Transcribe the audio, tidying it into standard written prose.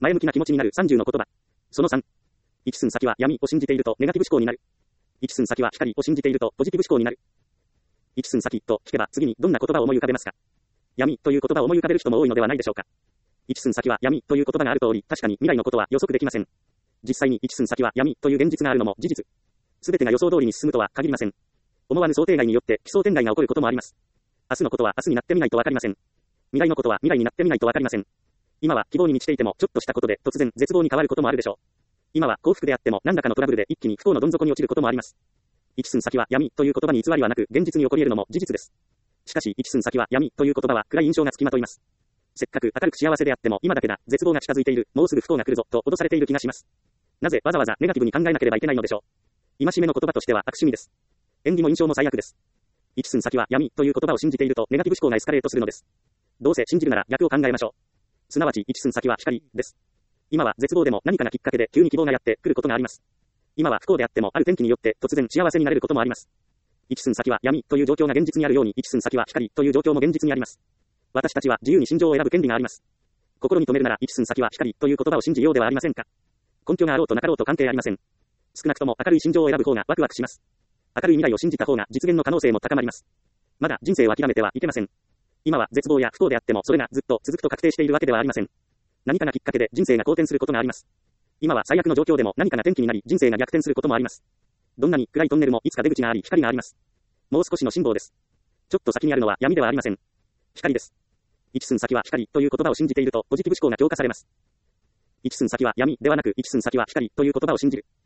前向きな気持ちになる30の言葉。その3。一寸先は闇を信じているとネガティブ思考になる。一寸先は光を信じているとポジティブ思考になる。一寸先と聞けば次にどんな言葉を思い浮かべますか？闇という言葉を思い浮かべる人も多いのではないでしょうか。一寸先は闇という言葉がある通り、確かに未来のことは予測できません。実際に一寸先は闇という現実があるのも事実。すべてが予想通りに進むとは限りません。思わぬ想定外によって奇想天外が起こることもあります。明日のことは明日になってみないとわかりません。未来のことは未来になってみないとわかりません。今は希望に満ちていてもちょっとしたことで突然絶望に変わることもあるでしょう。今は幸福であっても何らかのトラブルで一気に不幸のどん底に落ちることもあります。一寸先は闇という言葉に偽りはなく現実に起こり得るのも事実です。しかし一寸先は闇という言葉は暗い印象がつきまといます。せっかく明るく幸せであっても今だけだ、絶望が近づいている、もうすぐ不幸が来るぞと脅されている気がします。なぜわざわざネガティブに考えなければいけないのでしょう。戒めの言葉としては悪趣味です。縁起も印象も最悪です。一寸先は闇という言葉を信じているとネガティブ思考がエスカレートするのです。どうせ信じるなら逆を考えましょう。すなわち一寸先は光です。今は絶望でも何かがきっかけで急に希望がやってくることがあります。今は不幸であってもある天気によって突然幸せになれることもあります。一寸先は闇という状況が現実にあるように一寸先は光という状況も現実にあります。私たちは自由に心情を選ぶ権利があります。心に留めるなら一寸先は光という言葉を信じようではありませんか。根拠があろうとなかろうと関係ありません。少なくとも明るい心情を選ぶ方がワクワクします。明るい未来を信じた方が実現の可能性も高まります。まだ人生を諦めてはいけません。今は絶望や不幸であってもそれがずっと続くと確定しているわけではありません。何かがきっかけで人生が好転することがあります。今は最悪の状況でも何かが転機になり人生が逆転することもあります。どんなに暗いトンネルもいつか出口があり光があります。もう少しの辛抱です。ちょっと先にあるのは闇ではありません。光です。一寸先は光という言葉を信じているとポジティブ思考が強化されます。一寸先は闇ではなく一寸先は光という言葉を信じる。